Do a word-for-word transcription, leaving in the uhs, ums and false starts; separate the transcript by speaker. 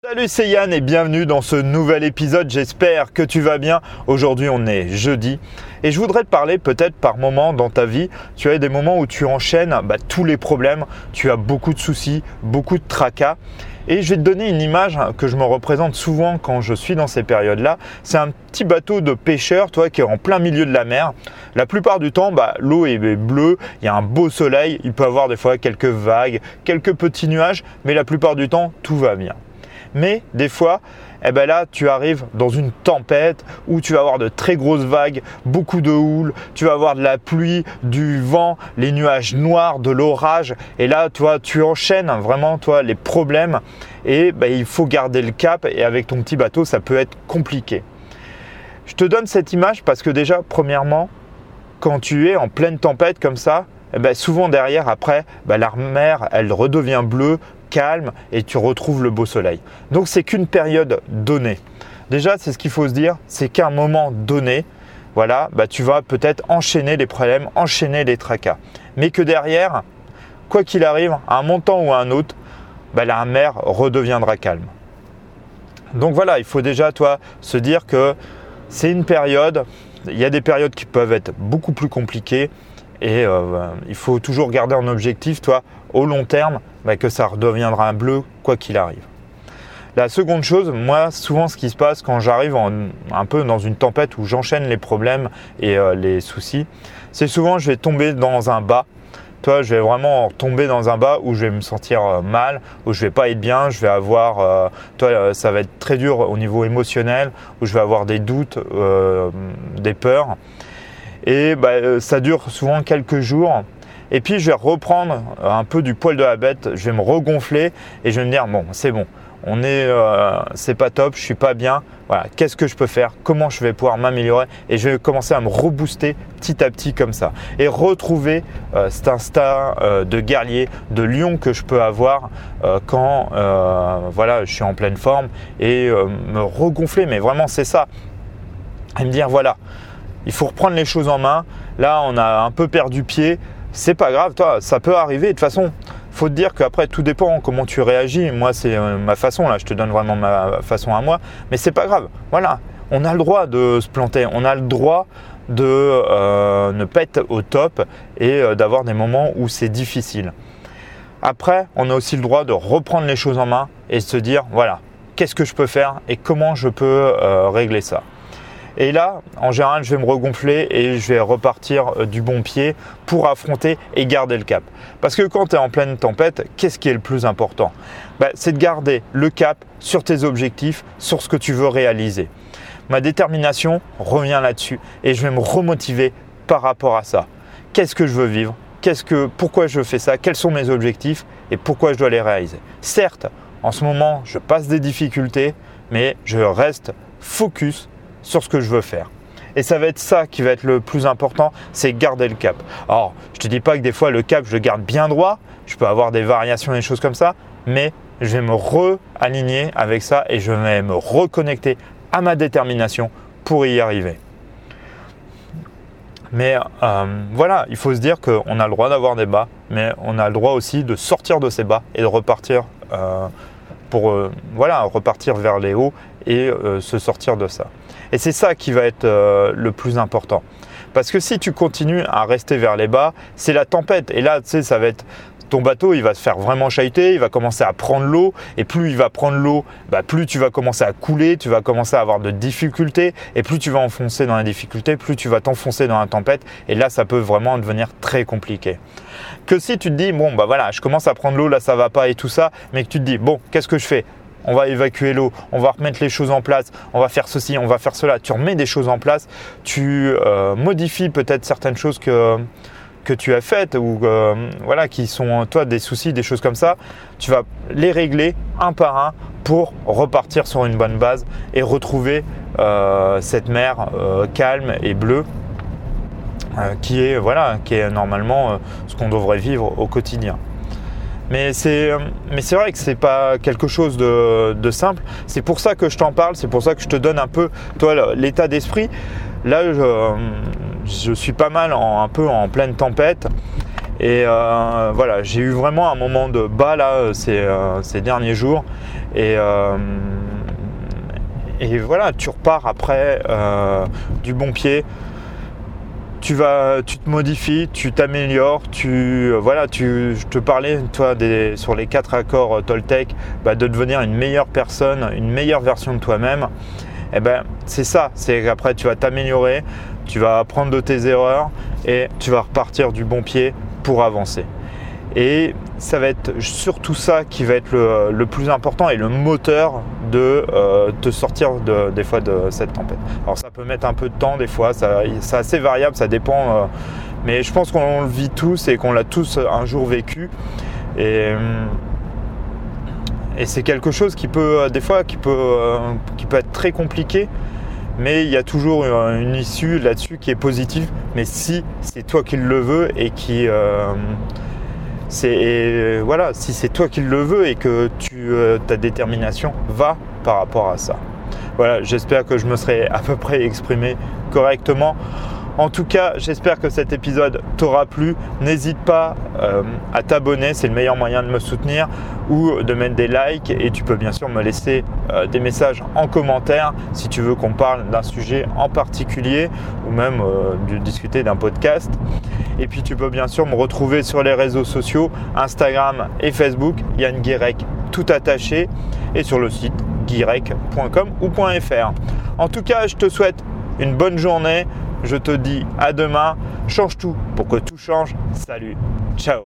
Speaker 1: Salut, c'est Yann et bienvenue dans ce nouvel épisode, j'espère que tu vas bien. Aujourd'hui on est jeudi et je voudrais te parler peut-être par moment dans ta vie, tu as des moments où tu enchaînes bah, tous les problèmes, tu as beaucoup de soucis, beaucoup de tracas. Et je vais te donner une image que je me représente souvent quand je suis dans ces périodes-là. C'est un petit bateau de pêcheur, toi, qui est en plein milieu de la mer. La plupart du temps, bah, l'eau est bleue, il y a un beau soleil, il peut y avoir des fois quelques vagues, quelques petits nuages, mais la plupart du temps, tout va bien. Mais des fois, eh ben là, tu arrives dans une tempête où tu vas avoir de très grosses vagues, beaucoup de houle, tu vas avoir de la pluie, du vent, les nuages noirs, de l'orage. Et là, toi, tu enchaînes vraiment toi, les problèmes et ben, il faut garder le cap. Et avec ton petit bateau, ça peut être compliqué. Je te donne cette image parce que déjà, premièrement, quand tu es en pleine tempête comme ça, eh ben, souvent derrière, après, ben, la mer, elle redevient bleue, calme et tu retrouves le beau soleil. Donc c'est qu'une période donnée. Déjà, c'est ce qu'il faut se dire, c'est qu'à un moment donné, voilà, bah, tu vas peut-être enchaîner les problèmes, enchaîner les tracas. Mais que derrière, quoi qu'il arrive, à un montant ou à un autre, bah, la mer redeviendra calme. Donc voilà, il faut déjà toi se dire que c'est une période, il y a des périodes qui peuvent être beaucoup plus compliquées. Et euh, il faut toujours garder en objectif, toi, au long terme, bah, que ça redeviendra bleu quoi qu'il arrive. La seconde chose, moi, souvent ce qui se passe quand j'arrive en, un peu dans une tempête où j'enchaîne les problèmes et euh, les soucis, c'est souvent je vais tomber dans un bas. Toi, je vais vraiment tomber dans un bas où je vais me sentir euh, mal, où je vais pas être bien, je vais avoir, euh, toi, euh, ça va être très dur au niveau émotionnel, où je vais avoir des doutes, euh, des peurs. Et bah, ça dure souvent quelques jours. Et puis je vais reprendre un peu du poil de la bête, je vais me regonfler et je vais me dire bon, c'est bon, on est, euh, c'est pas top, je suis pas bien. Voilà, qu'est-ce que je peux faire? Comment je vais pouvoir m'améliorer? Et je vais commencer à me rebooster petit à petit comme ça et retrouver euh, cet instinct euh, de guerrier, de lion que je peux avoir euh, quand euh, voilà, je suis en pleine forme et euh, me regonfler. Mais vraiment, c'est ça. Et me dire voilà. Il faut reprendre les choses en main. Là, on a un peu perdu pied. C'est pas grave, toi, ça peut arriver. De toute façon, faut te dire qu'après, tout dépend comment tu réagis. Moi, c'est ma façon. Là, je te donne vraiment ma façon à moi. Mais c'est pas grave. Voilà, on a le droit de se planter. On a le droit de euh, ne pas être au top et euh, d'avoir des moments où c'est difficile. Après, on a aussi le droit de reprendre les choses en main et se dire, voilà, qu'est-ce que je peux faire et comment je peux euh, régler ça. Et là, en général, je vais me regonfler et je vais repartir du bon pied pour affronter et garder le cap. Parce que quand tu es en pleine tempête, qu'est-ce qui est le plus important? Bah, c'est de garder le cap sur tes objectifs, sur ce que tu veux réaliser. Ma détermination revient là-dessus et je vais me remotiver par rapport à ça. Qu'est-ce que je veux vivre? Qu'est-ce que, pourquoi je fais ça? Quels sont mes objectifs et pourquoi je dois les réaliser? Certes, en ce moment, je passe des difficultés, mais je reste focus sur ce que je veux faire. Et ça va être ça qui va être le plus important, c'est garder le cap. Alors, je ne te dis pas que des fois le cap, je le garde bien droit, je peux avoir des variations et des choses comme ça, mais je vais me re-aligner avec ça et je vais me reconnecter à ma détermination pour y arriver. Mais euh, voilà, il faut se dire qu'on a le droit d'avoir des bas, mais on a le droit aussi de sortir de ces bas et de repartir euh, pour euh, voilà, repartir vers les hauts et euh, se sortir de ça. Et c'est ça qui va être euh, le plus important. Parce que si tu continues à rester vers les bas, c'est la tempête. Et là, tu sais, ça va être ton bateau, il va se faire vraiment chahuter, il va commencer à prendre l'eau. Et plus il va prendre l'eau, bah, plus tu vas commencer à couler, tu vas commencer à avoir de difficultés. Et plus tu vas enfoncer dans la difficulté, plus tu vas t'enfoncer dans la tempête. Et là, ça peut vraiment devenir très compliqué. Que si tu te dis, bon, bah voilà, je commence à prendre l'eau, là, ça va pas et tout ça. Mais que tu te dis, bon, qu'est-ce que je fais? On va évacuer l'eau, on va remettre les choses en place, on va faire ceci, on va faire cela. Tu remets des choses en place, tu euh, modifies peut-être certaines choses que, que tu as faites ou euh, voilà, qui sont toi des soucis, des choses comme ça. Tu vas les régler un par un pour repartir sur une bonne base et retrouver euh, cette mer euh, calme et bleue euh, qui est, voilà, qui est normalement euh, ce qu'on devrait vivre au quotidien. Mais c'est, mais c'est vrai que c'est pas quelque chose de, de simple. C'est pour ça que je t'en parle, c'est pour ça que je te donne un peu toi, l'état d'esprit. Là, je, je suis pas mal en, un peu en pleine tempête Et euh, voilà, j'ai eu vraiment un moment de bas là ces, euh, ces derniers jours. Et, euh, et voilà, tu repars après euh, du bon pied. Tu vas, tu te modifies, tu t'améliores, tu voilà, tu, je te parlais toi des, sur les quatre accords Toltec, bah, de devenir une meilleure personne, une meilleure version de toi-même. Et ben c'est ça, c'est qu'après tu vas t'améliorer, tu vas apprendre de tes erreurs et tu vas repartir du bon pied pour avancer. Et ça va être surtout ça qui va être le, le plus important et le moteur de euh, te sortir de, des fois de cette tempête. Alors ça peut mettre un peu de temps des fois, ça, c'est assez variable, ça dépend. Euh, mais je pense qu'on le vit tous et qu'on l'a tous un jour vécu. Et, et c'est quelque chose qui peut, des fois, qui peut, euh, qui peut être très compliqué. Mais il y a toujours une issue là-dessus qui est positive. Mais si c'est toi qui le veux et qui... Euh, C'est, et voilà, si c'est toi qui le veux et que tu euh, ta détermination va par rapport à ça. Voilà, j'espère que je me serai à peu près exprimé correctement. En tout cas, j'espère que cet épisode t'aura plu. N'hésite pas euh, à t'abonner, c'est le meilleur moyen de me soutenir, ou de mettre des likes, et tu peux bien sûr me laisser euh, des messages en commentaire si tu veux qu'on parle d'un sujet en particulier ou même euh, de discuter d'un podcast. Et puis tu peux bien sûr me retrouver sur les réseaux sociaux, Instagram et Facebook, Yann Guirec tout attaché, et sur le site guirec point com ou .fr. En tout cas, je te souhaite une bonne journée. Je te dis à demain. Change tout pour que tout change. Salut, ciao.